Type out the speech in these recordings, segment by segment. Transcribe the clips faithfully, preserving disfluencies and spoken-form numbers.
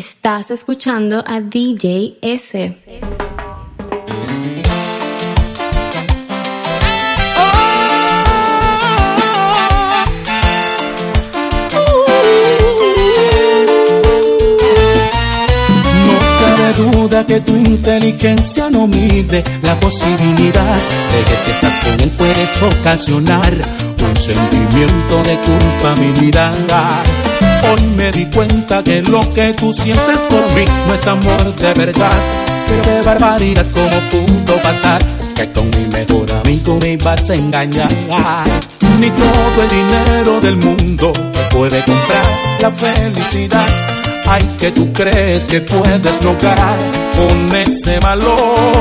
Estás escuchando a D J S. Duda que tu inteligencia no mide la posibilidad de que si estás con él puedes ocasionar un sentimiento de culpabilidad. Hoy me di cuenta que lo que tú sientes por mí no es amor de verdad. Pero qué barbaridad, cómo pudo pasar que con mi mejor amigo me ibas a engañar. Ni todo el dinero del mundo te puede comprar la felicidad. Ay, que tú crees que puedes lograr con ese valor.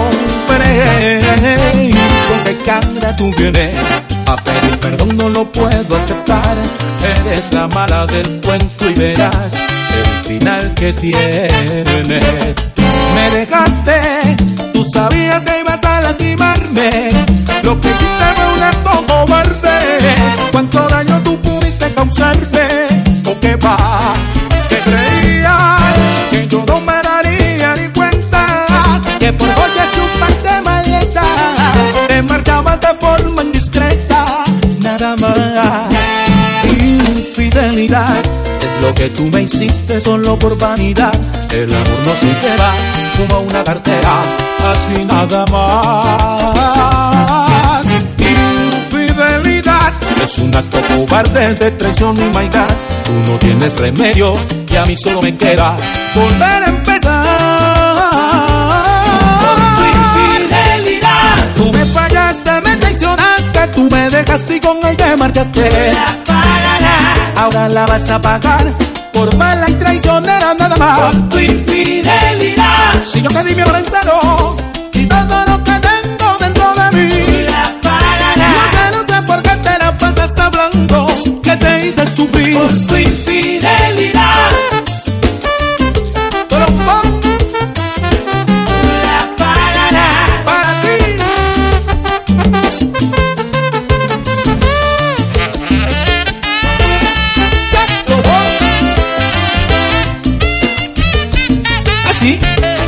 ¿Con qué cara tú vienes a pedir perdón? No lo puedo aceptar. Eres la mala del cuento y verás el final que tienes. Me dejaste, tú sabías que ibas a lastimarme. Lo que hiciste fue un acto cobarde. ¿Cuánto daño tú pudiste causarme? ¿O qué va? Que creías que yo no me daría ni cuenta, que por joyas y un par de maletas te marcabas de forma indiscreta, nada más. Infidelidad es lo que tú me hiciste solo por vanidad. El amor no se lleva como una cartera, así nada más. Infidelidad es un acto cobarde de traición y maldad. Tú no tienes remedio y a mí solo me queda volver a empezar. Por tu infidelidad tú me fallaste, me traicionaste, tú me dejaste y con él te marchaste. La pagarás. Ahora la vas a pagar por mala y traicionera nada más. Por tu infidelidad. Si yo te di mi amor entero y todo lo que tengo dentro de mí, la pagarás. No sé, no sé por qué te la pasas hablando que te hice sufrir. Por tu infidelidad. Pero pon, la pagarás. Para ti. Sexo. Así.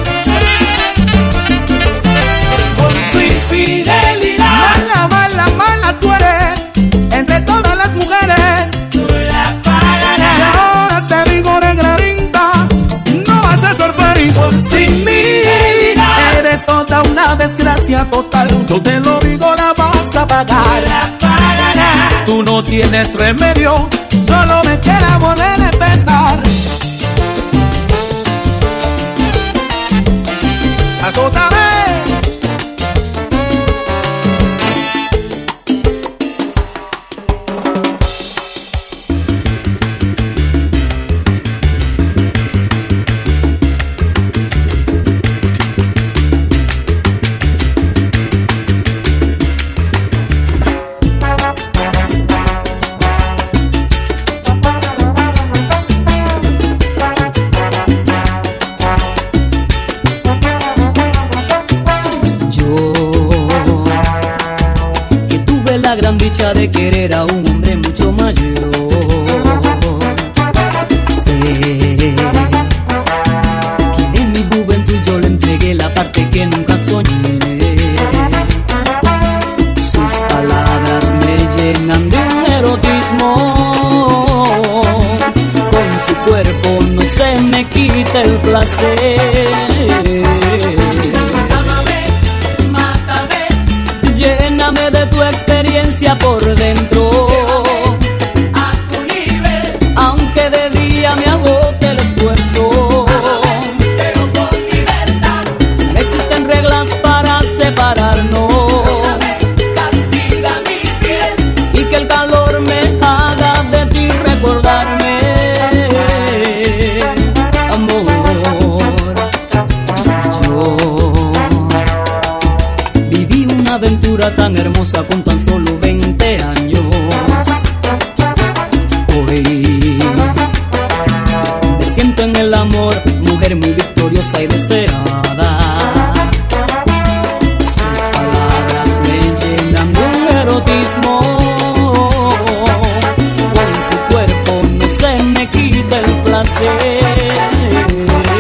Por tu infidelidad. Mala, mala, mala tú eres entre todas las mujeres. Tú la pagarás. Y ahora te digo, negra linda, no vas a ser feliz. Por sin mí eres toda una desgracia total. Yo te lo digo, la vas a pagar. La pagarás. Tú no tienes remedio, solo me queda volver a empezar. Azótame. De querer a un hombre mucho mayor, sé que en mi juventud yo le entregué la parte que nunca soñé. Sus palabras me llenan de un erotismo, con su cuerpo no se me quita el placer. Lléname de tu experiencia por dentro. Llévame a tu nivel. Aunque de día me agote el esfuerzo. Amame, pero con libertad. No existen reglas para separarnos. No sabes, castiga mi piel. Y que el calor me haga de ti recordarme. Amor, yo viví una aventura tan hermosa con tan solo veinte años. Hoy me siento en el amor, mujer muy victoriosa y deseada. Sus palabras me llenan de un erotismo, con su cuerpo no se me quita el placer.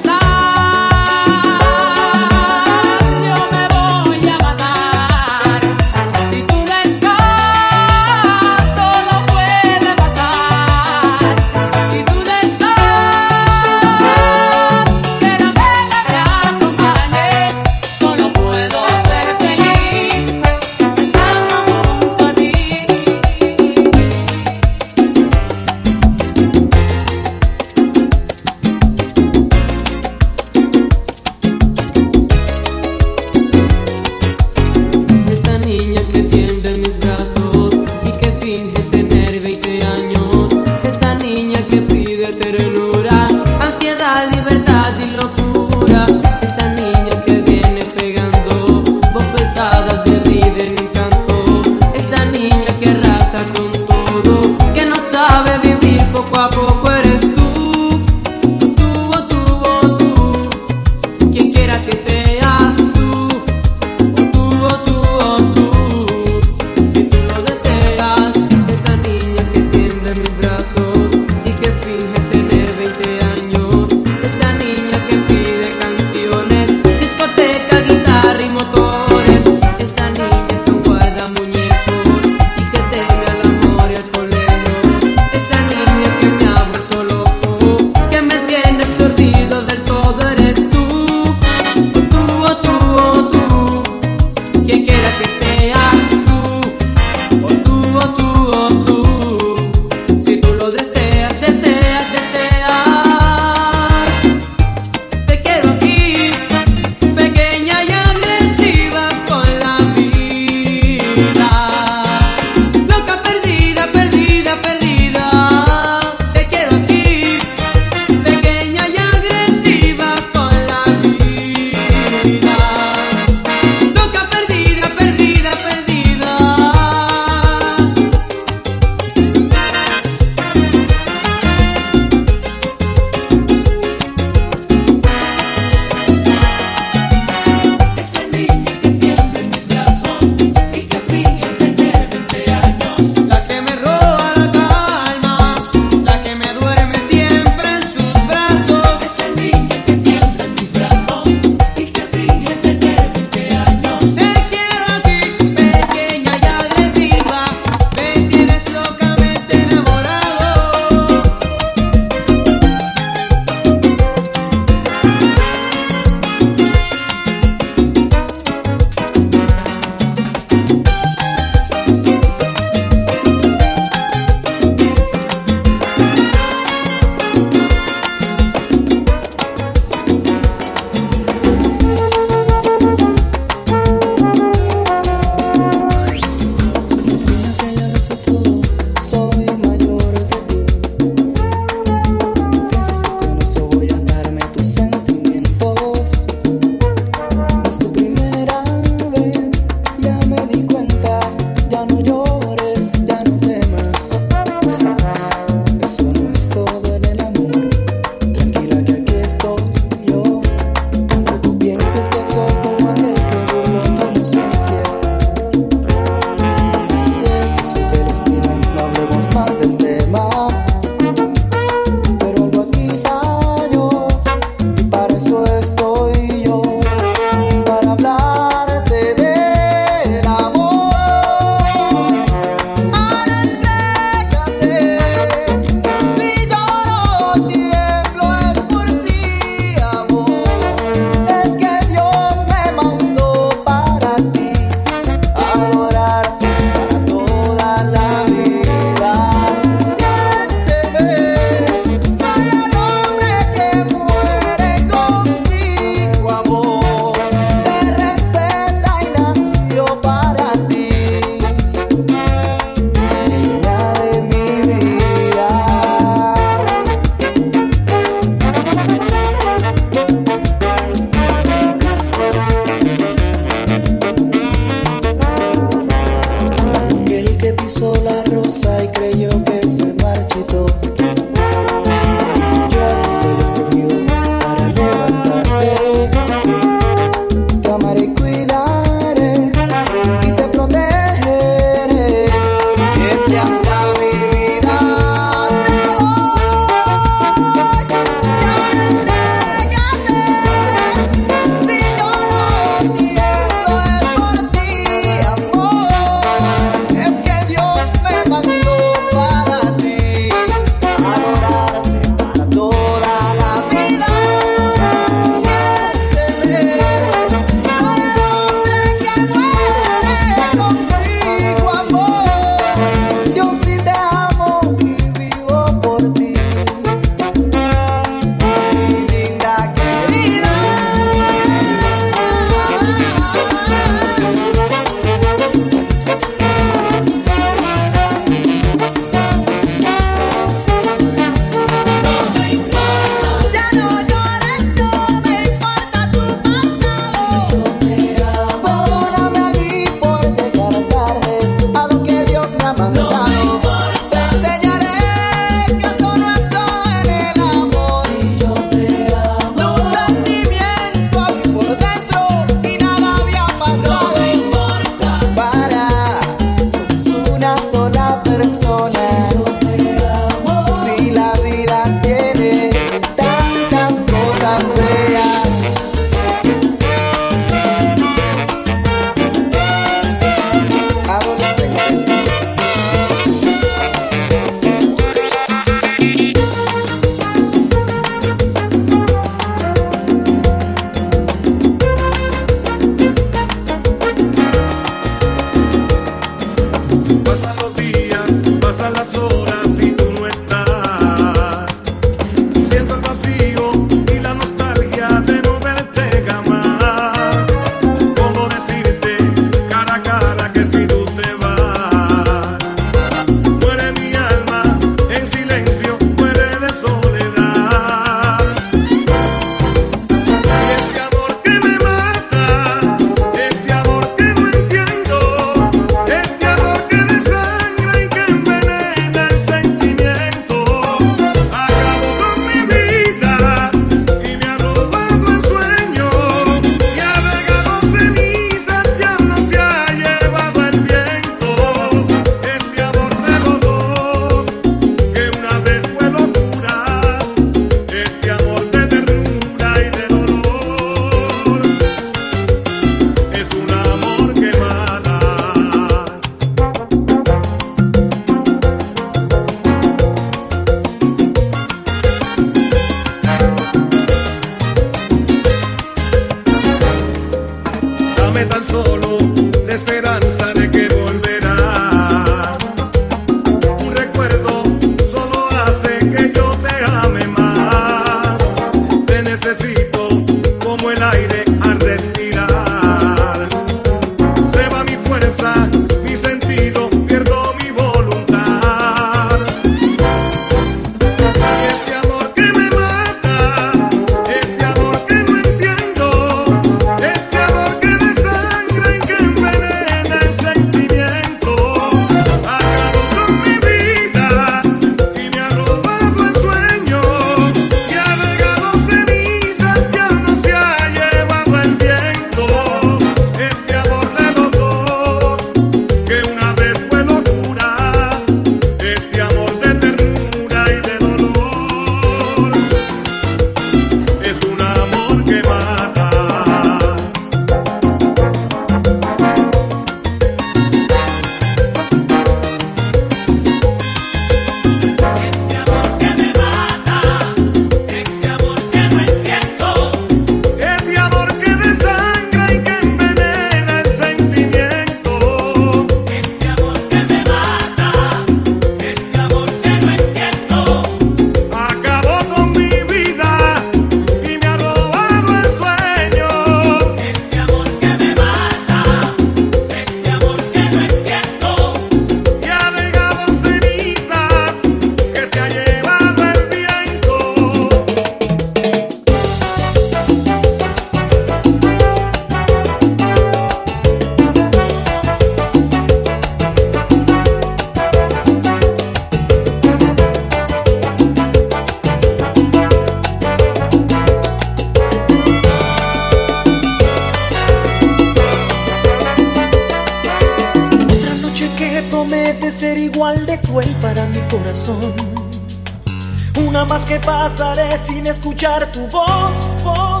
Una más que pasaré sin escuchar tu voz, voz.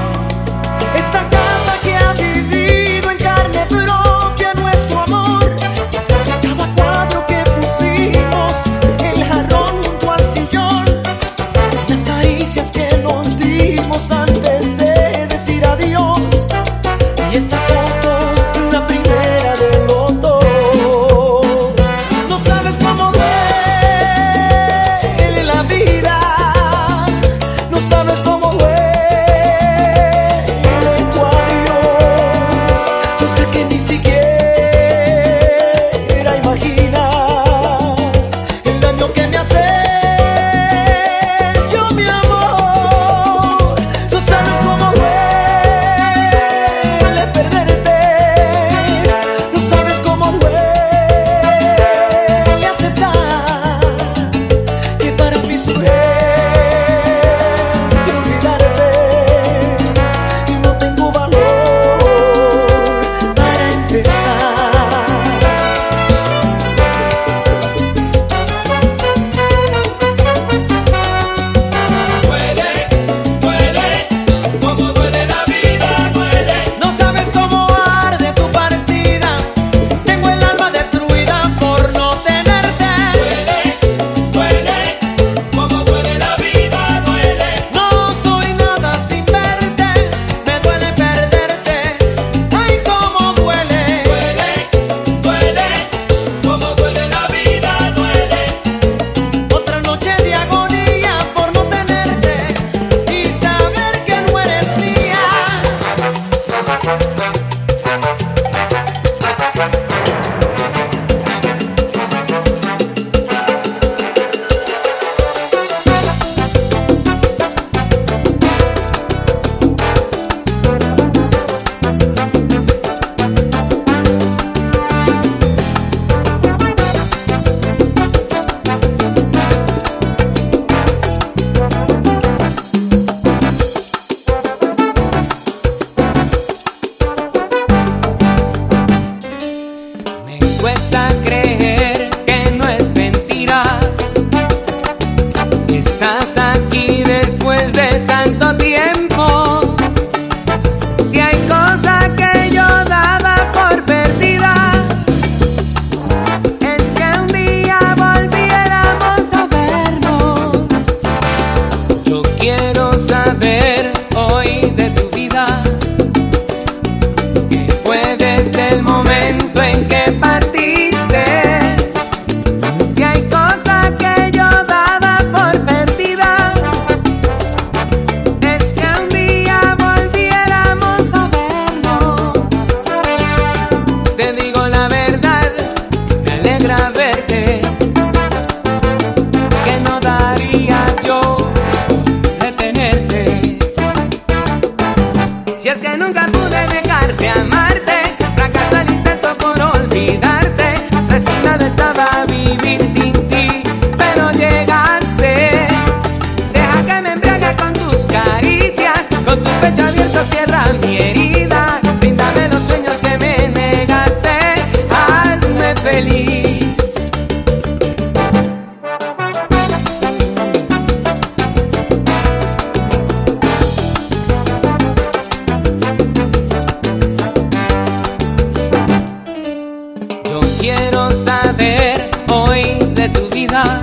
Esta casa que ha vivido en carne propia nuestro amor. Cada cuadro que pusimos, el jarrón junto al sillón, las caricias que nos dimos antes de decir adiós. Y esta foto, una primera de los dos. No sabes cómo duele la vida, no sabes cómo duele tu adiós. Yo sé que ni siquiera imaginas el daño que me hace yo, mi amor. No sabes cómo duele perderte, no sabes cómo duele aceptar que para mí surge de olvidarte y no tengo valor para empezar. Duele, duele, como duele la vida, duele. No sabes cómo arde tu partida. Tengo el alma destruida por no tenerte. Duele, duele, como duele la vida, duele. No soy nada sin verte. Me duele perderte. Ay, cómo duele. Duele, duele, como duele la vida, duele. Otra noche de agonía por no tenerte y saber que no eres mía. Me cuesta creer que no es mentira. Estás aquí después de tanto tiempo. Si hay cosa que yo daba por perdida, es que un día volviéramos a vernos. Yo quiero saber hoy de tu vida, que fue desde el momento en que feliz. Yo quiero saber hoy de tu vida.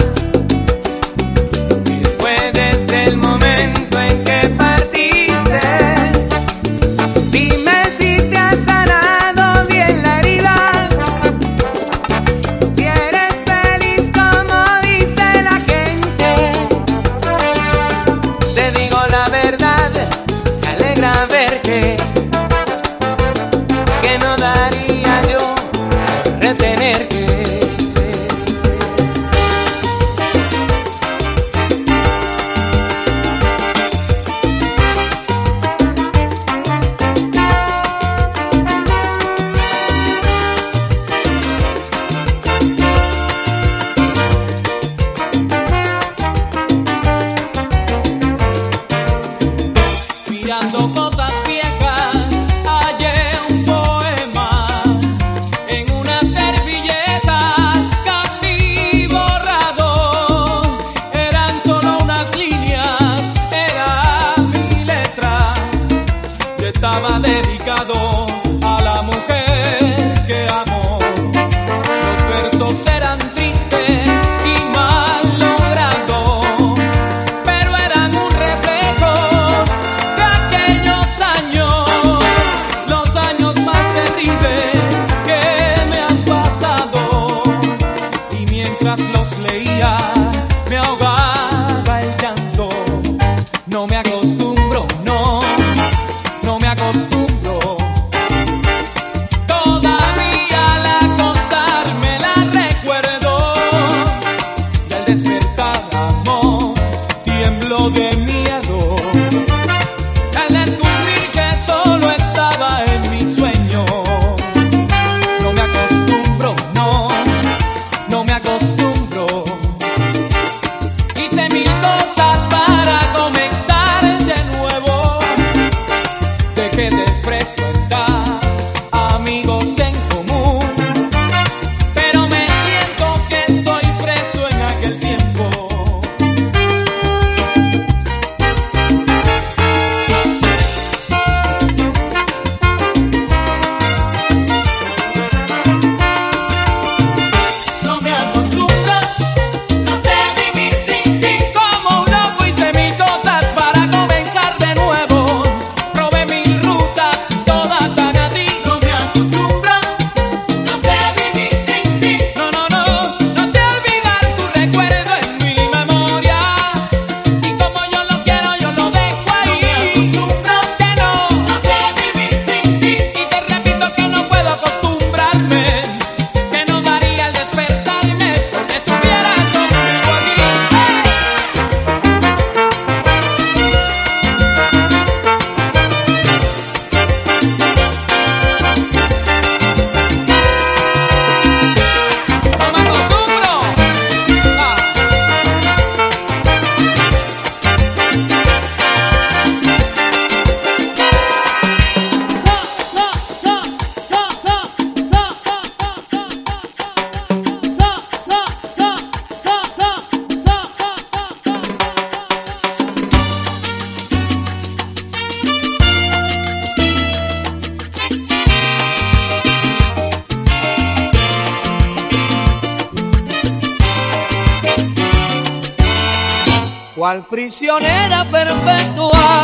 Cual prisionera perpetua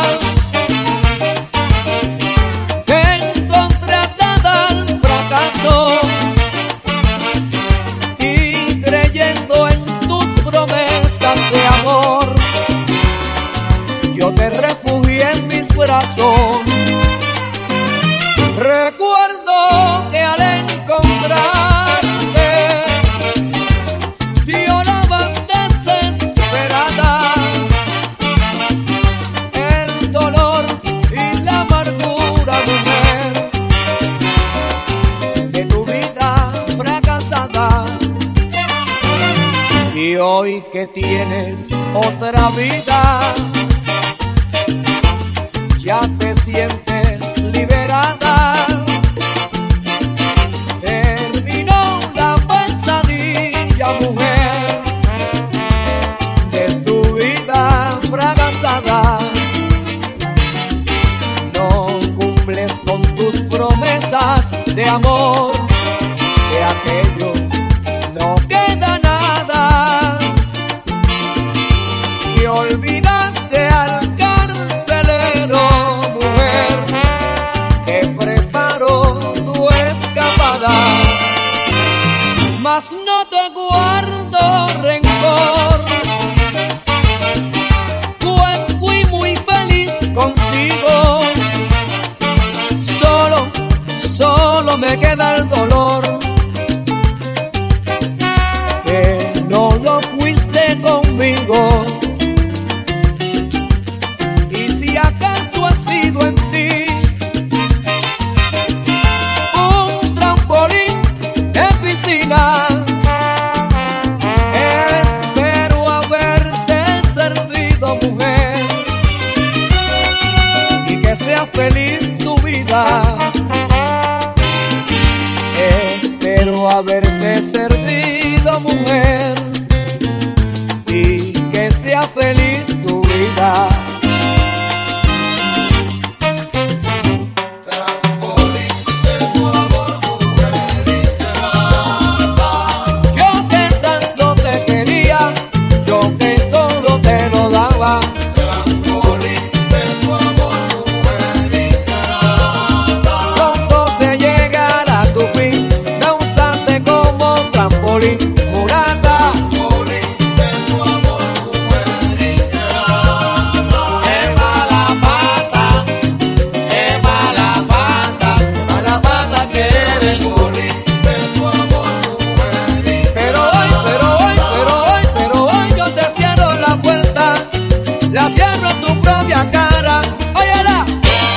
que contratada al fracaso y creyendo en tus promesas de amor, yo te refugié en mis brazos. Recuerdo que al encontrarte llorabas desesperada, el dolor y la amargura, mujer, de tu vida fracasada. Y hoy que tienes otra vida, ya te sientes liberada. Terminó la mas no te guardo rencor, pues fui muy feliz contigo. Solo, solo me queda el dolor que no lo fuiste conmigo. Y si acaso ha sido en ti un trampolín de piscina, espero haberte servido, mujer, y que sea feliz tu vida. Espero haberte servido, mujer, y que sea feliz tu vida. Yo que tanto te quería, yo que todo te lo daba. Pronto se llegará a tu fin, causante como trampolín, mulata. Pero hoy, pero hoy, pero hoy, pero hoy yo te cierro la puerta, la cierro en tu propia cara. Óyala.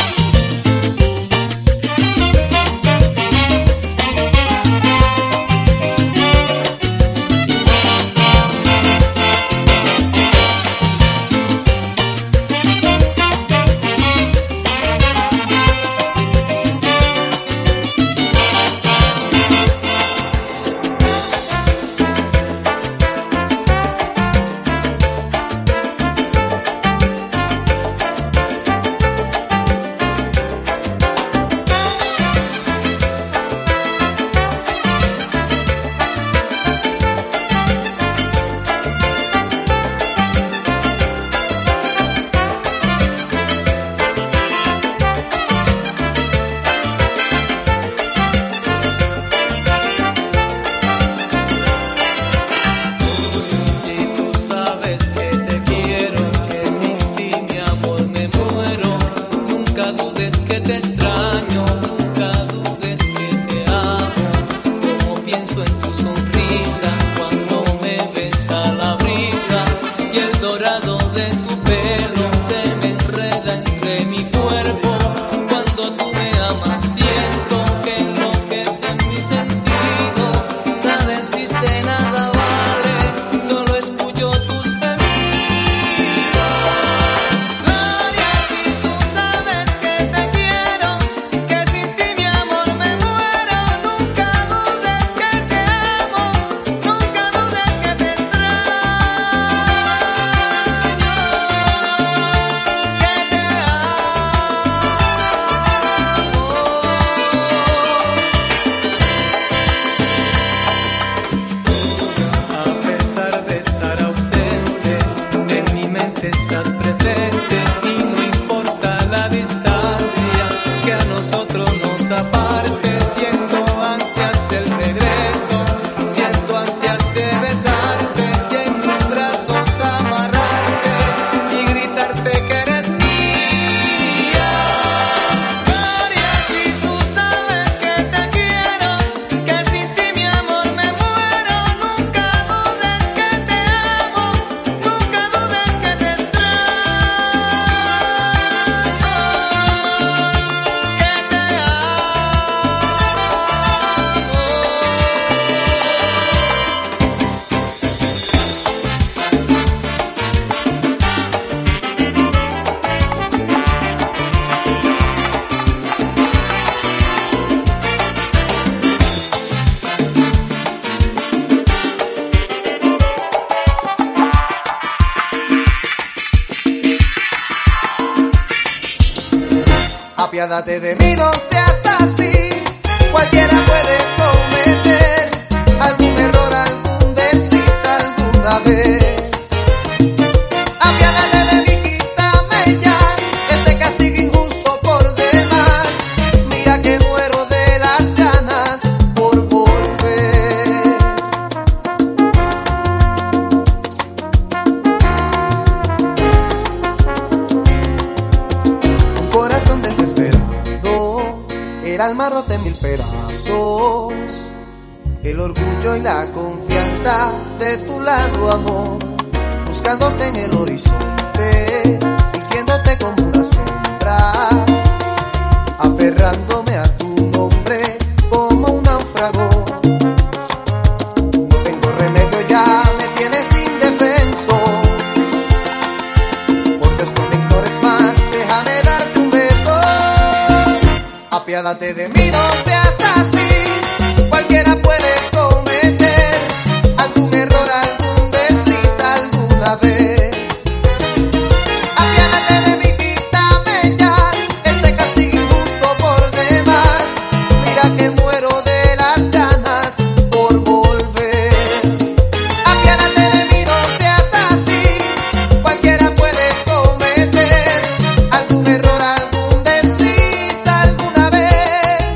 Apiádate de mí, no seas así. Cualquiera puede cometer algún error, algún desliz alguna vez. Apiádate de mí, quítame ya este castigo injusto por demás. Mira que muero de las ganas por volver. alma rota en mil pedazos, el orgullo y la confianza de tu lado, amor, buscándote en el horizonte, sintiéndote como una sombra, aferrándome a tu nombre como un náufrago. No tengo remedio, ya me tienes indefenso. Por Dios, no me ignores más, déjame darte un beso. Apiádate de mí, no seas así. Cualquiera puede cometer algún error, algún desliz alguna vez. Apiádate de mí, quítame ya este castigo injusto por demás. Mira que muero de las ganas por volver. Apiádate de mí, no seas así. Cualquiera puede cometer algún error, algún desliz alguna vez.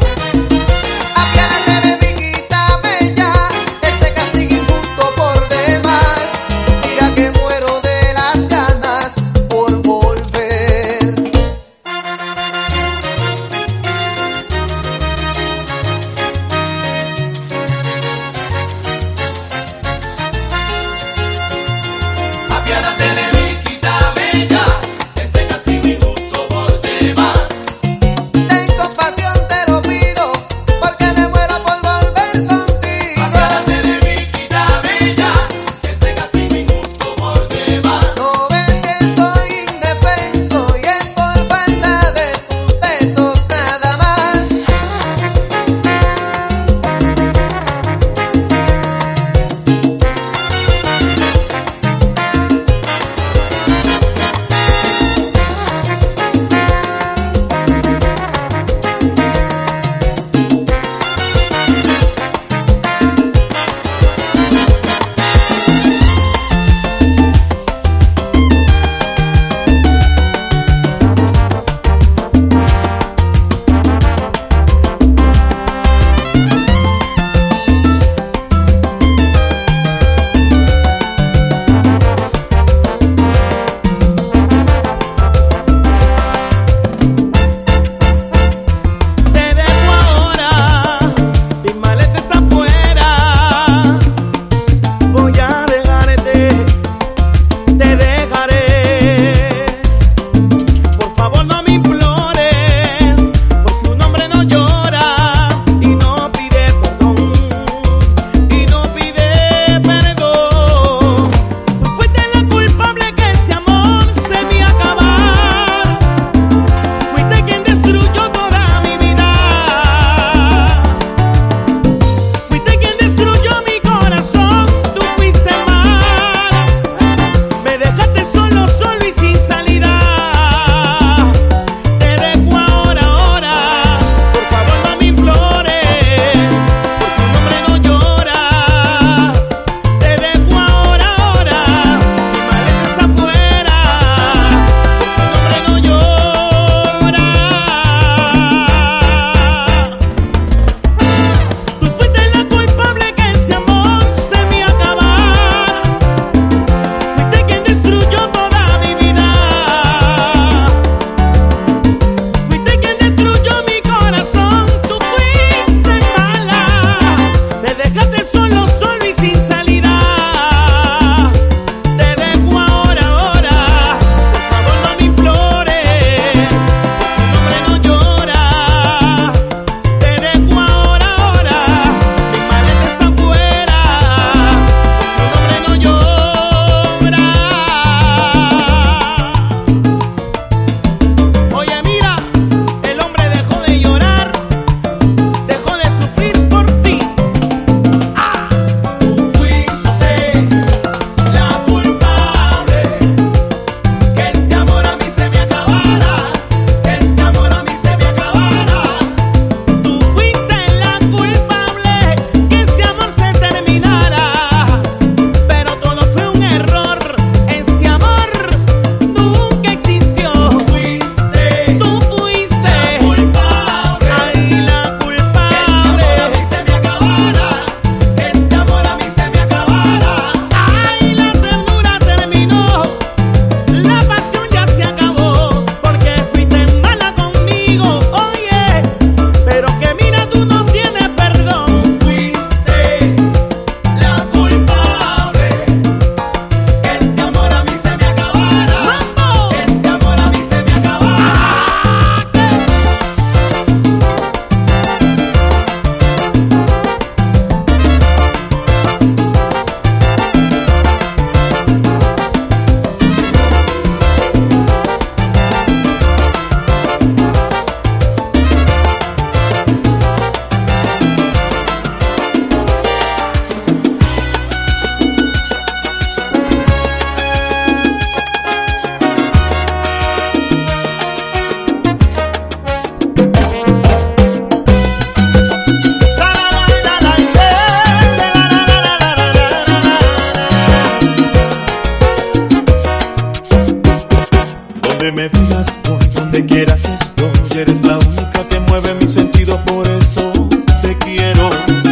me digas por donde quieras estoy. Eres la única que mueve mis sentidos, por eso te quiero.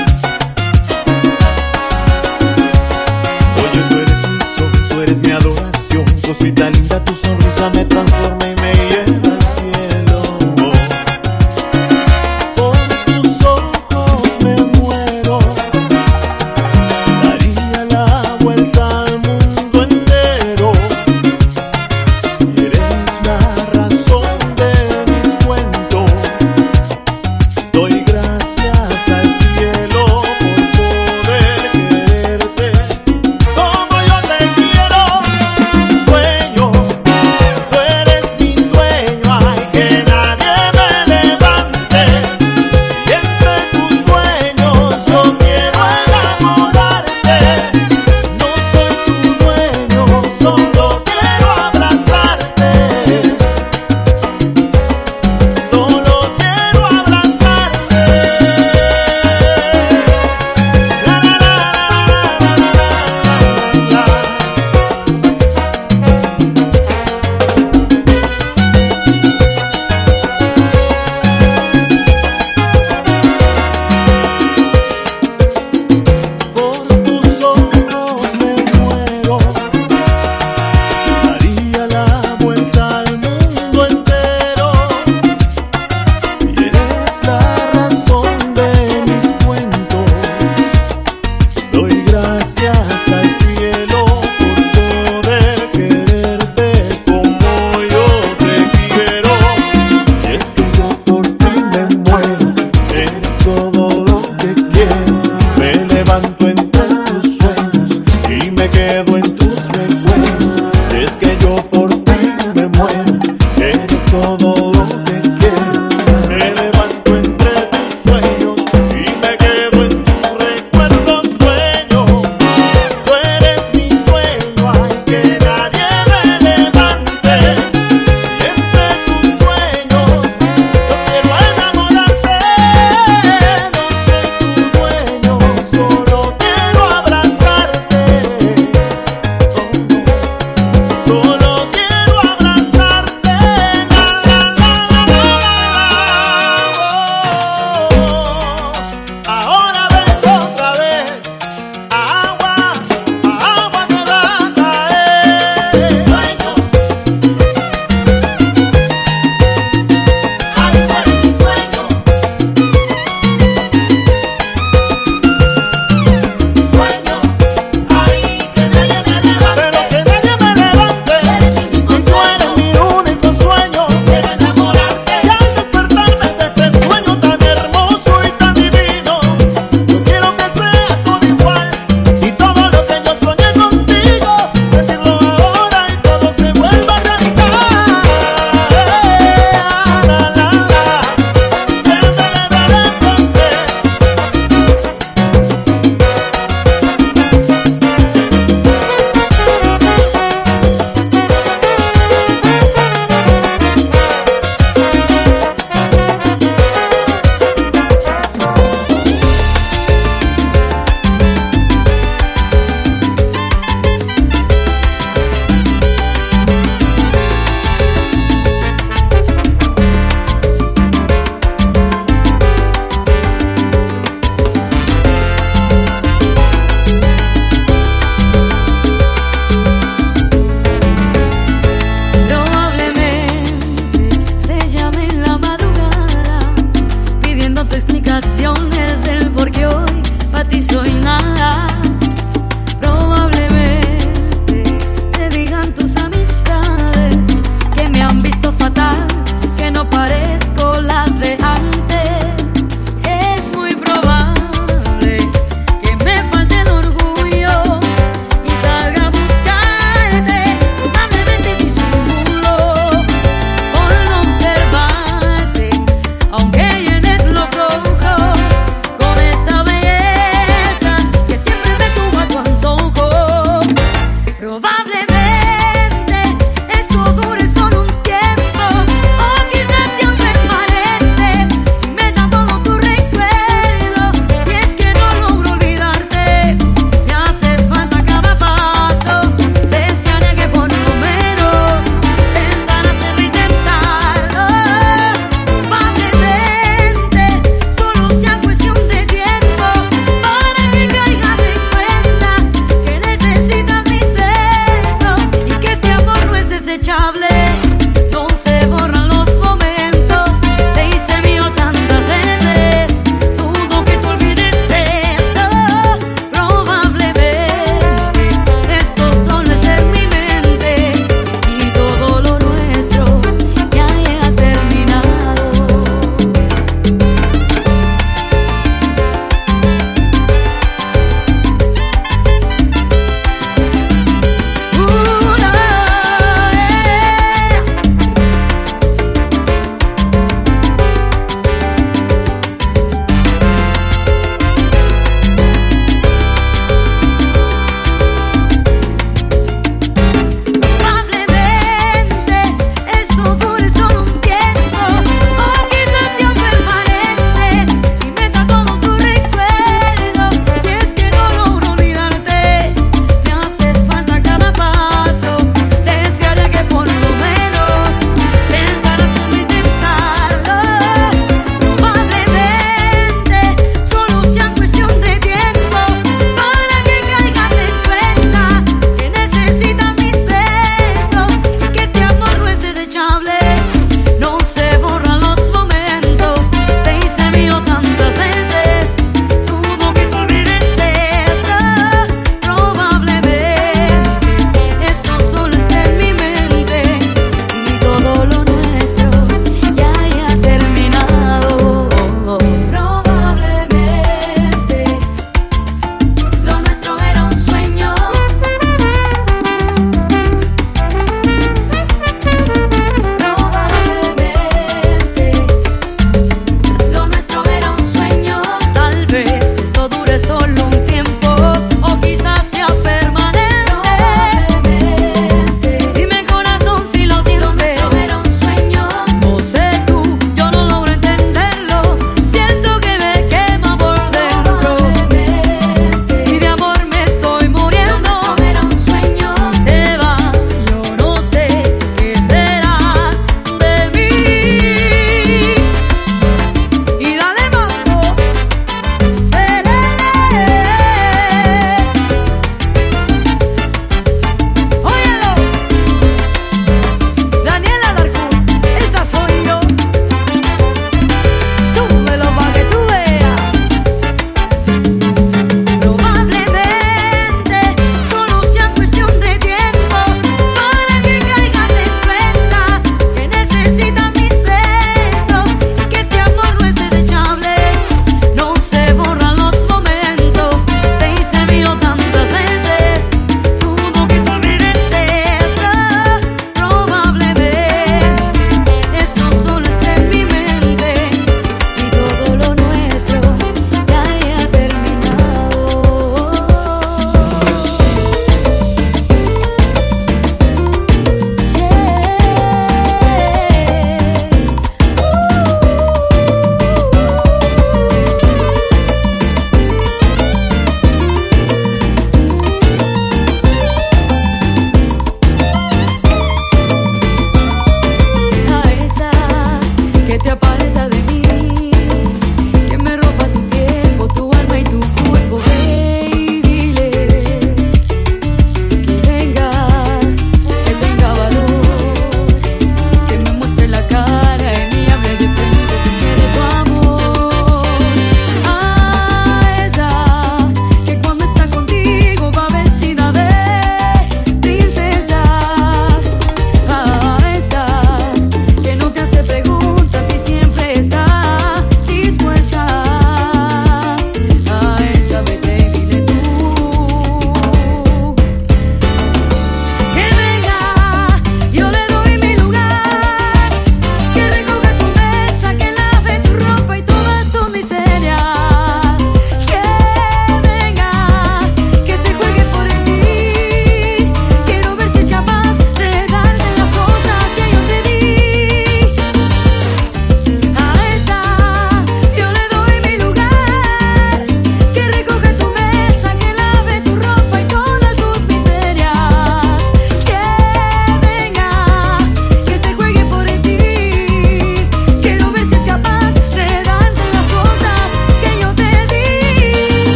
Oye, tú eres mi sol, tú eres mi adoración. Cosita linda, tu sonrisa me transforma y me lleva al cielo. Por tus ojos me muero. Daría la vuelta al mundo entero. Y eres la razón de mis cuentos. Doy gracias al cielo por poder quererte como yo te quiero. Sueño, tú eres mi sueño, ay, que nadie me levante. Y entre tus sueños yo quiero enamorarte. No soy tu dueño, solo quiero abrazarte. Solo quiero abrazarte. La, la, la, la, la, la. Por tus ojos me muero. Daría la vuelta al mundo entero. Y eres la razón de mis cuentos. Doy gracias al cielo por poder quererte como yo te quiero. Y es que yo por ti me muero. Eres todo lo que quiero. Me levanto entre tus sueños y me quedo en tus recuerdos. Es que yo por ti me muero. Eres todo lo que quiero. Me levanto entre tus sueños y me quedo en tus recuerdos. Sueño, tú eres mi sueño, ay, que nadie me levante. Y entre tus sueños yo quiero enamorarte. No soy tu dueño, solo quiero abrazarte.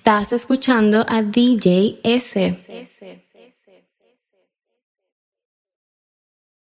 Estás escuchando a D J S.